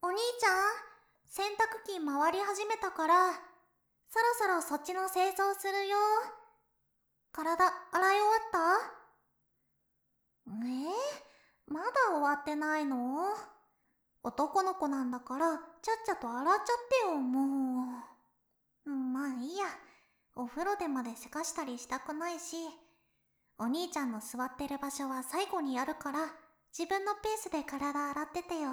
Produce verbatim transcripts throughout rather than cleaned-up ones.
お兄ちゃん、洗濯機回り始めたから、そろそろそっちの清掃するよ。体、洗い終わった？えー、まだ終わってないの？男の子なんだから、ちゃっちゃと洗っちゃってよ、もう。まあいいや。お風呂でまでせかしたりしたくないし、お兄ちゃんの座ってる場所は最後にやるから、自分のペースで体洗っててよ。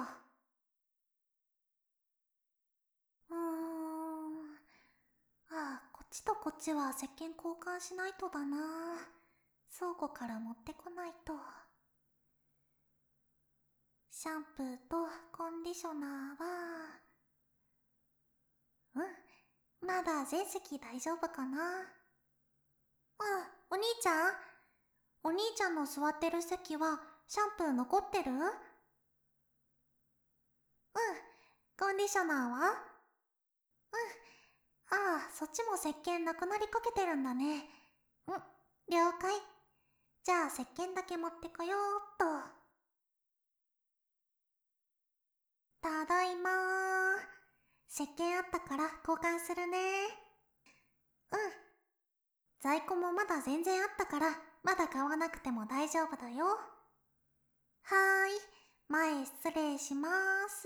うーん。ああ、こっちとこっちは石鹸交換しないとだな。倉庫から持ってこないと。シャンプーとコンディショナーは、うん、まだ全席大丈夫かな。あ、お兄ちゃんお兄ちゃんの座ってる席はシャンプー残ってる？うん、コンディショナーは？うん、ああ、そっちも石鹸なくなりかけてるんだね。うん、了解。じゃあ石鹸だけ持ってこようっと。ただいまー。石鹸あったから交換するね。うん。在庫もまだ全然あったから、まだ買わなくても大丈夫だよ。はーい。前失礼しまーす。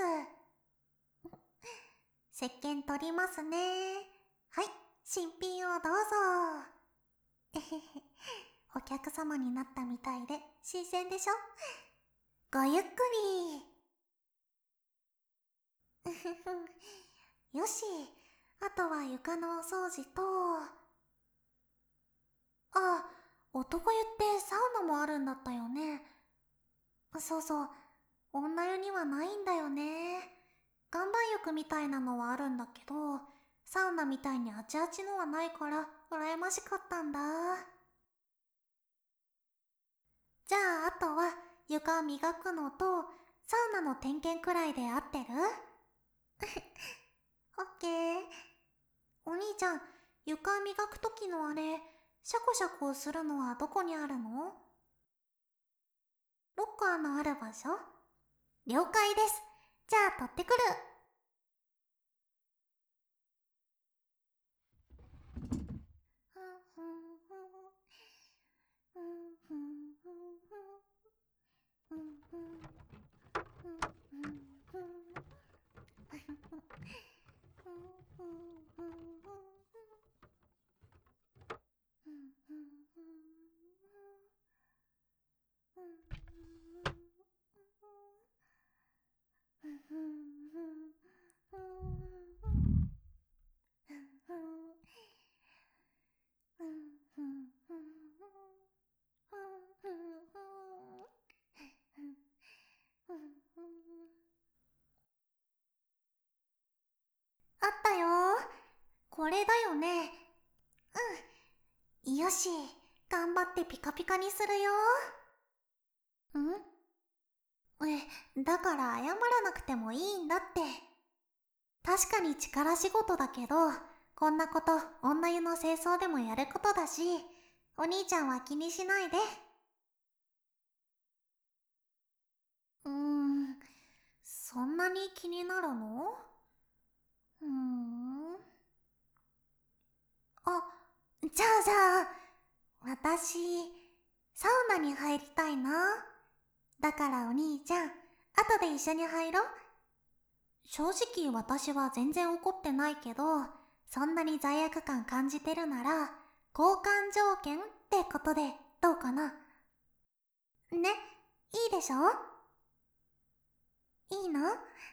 石鹸取りますね。はい、新品をどうぞ。えへへ。お客様になったみたいで新鮮でしょ？ごゆっくり。よし、あとは床のお掃除と、あ、男湯ってサウナもあるんだったよね。そうそう、女湯にはないんだよね。岩盤浴みたいなのはあるんだけど、サウナみたいにあちあちのはないから羨ましかったんだ。じゃああとは床磨くのとサウナの点検くらいで合ってる？オッケー。お兄ちゃん、床磨くときのあれ、シャコシャコするのはどこにあるの？ロッカーのある場所？了解です。じゃあ取ってくる。あったよ。これだよね。うん。よし、頑張ってピカピカにするよ。ん？え、だから謝らなくてもいいんだって。確かに力仕事だけど、こんなこと女湯の清掃でもやることだし、お兄ちゃんは気にしないで。うーん、そんなに気になるの？うーん。あ、じゃあじゃあ、私、サウナに入りたいな。だからお兄ちゃん、後で一緒に入ろう。正直私は全然怒ってないけど、そんなに罪悪感感じてるなら、交換条件ってことでどうかな？ね、いいでしょ？いいの？や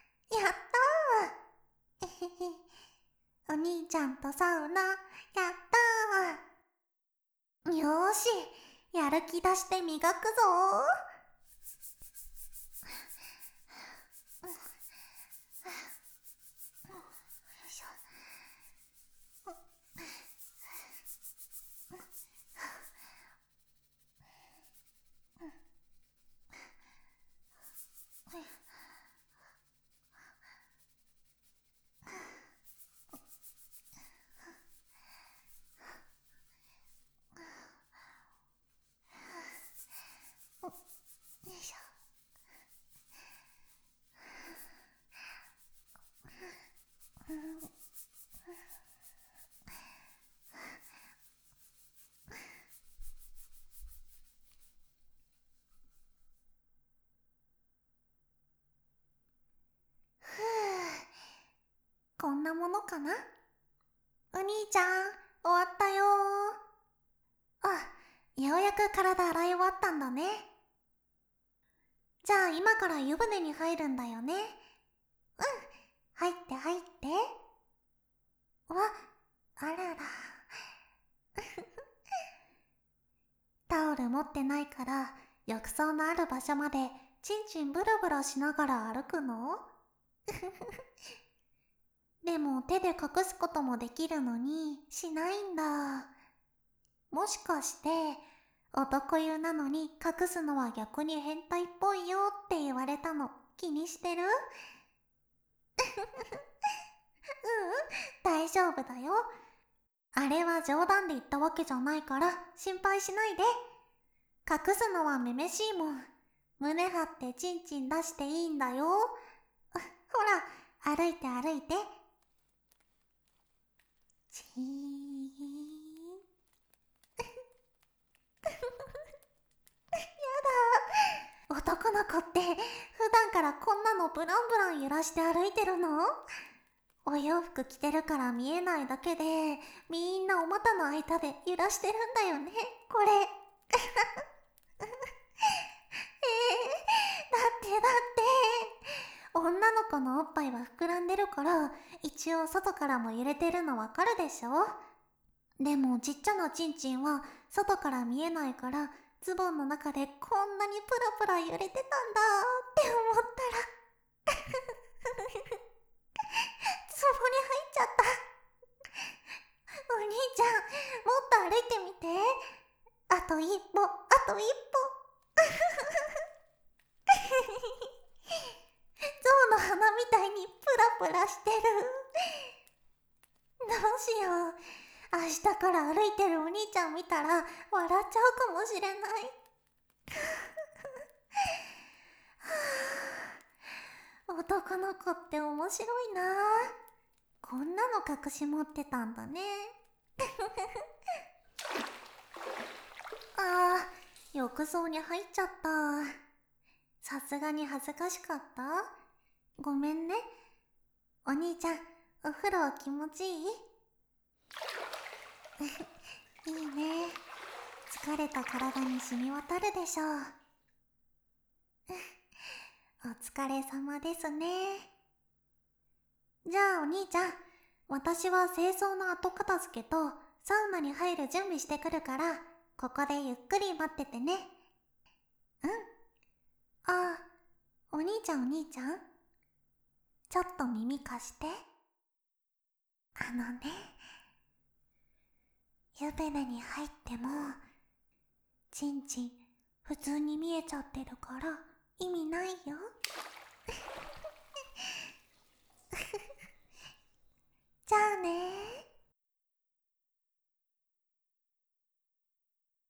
ったー。えへへ。お兄ちゃんとサウナ、やったー。よーし、やる気出して磨くぞー。 こんなものかな。お兄ちゃん、終わったよー。あ、ようやく体洗い終わったんだね。じゃあ今から湯船に入るんだよね。うん、入って入って。わ、あらら。タオル持ってないから浴槽のある場所までちんちんブラブラしながら歩くの？でも手で隠すこともできるのにしないんだ。もしかして男湯なのに隠すのは逆に変態っぽいよって言われたの気にしてる？ううん、大丈夫だよ。あれは冗談で言ったわけじゃないから心配しないで。隠すのはめめしいもん。胸張ってチンチン出していいんだよ。ほら、歩いて歩いて。チーン。やだ。男の子って普段からこんなのブランブラン揺らして歩いてるの？お洋服着てるから見えないだけでみんなお股の間で揺らしてるんだよね、これ。えー、だってだって女の子のおっぱいは膨らんでるから一応外からも揺れてるのわかるでしょ。でもちっちゃなチンチンは外から見えないからズボンの中でこんなにプラプラ揺れてたんだって思ったらツボに入っちゃった。お兄ちゃん、もっと歩いてみて。あと一歩、あと一歩。象の鼻みたいにプラプラしてる。どうしよう。明日から歩いてるお兄ちゃん見たら笑っちゃうかもしれない。男の子って面白いな。こんなの隠し持ってたんだね。あー、浴槽に入っちゃった。さすがに恥ずかしかった？ごめんね。お兄ちゃん、お風呂気持ちいい？いいね。疲れた体に染み渡るでしょう。お疲れ様ですね。じゃあお兄ちゃん、私は清掃の後片付けとサウナに入る準備してくるから、ここでゆっくり待っててね。うん。あ、お兄ちゃんお兄ちゃん、ちょっと耳貸して。あのね、湯船に入ってもチンチン普通に見えちゃってるから意味ないよ。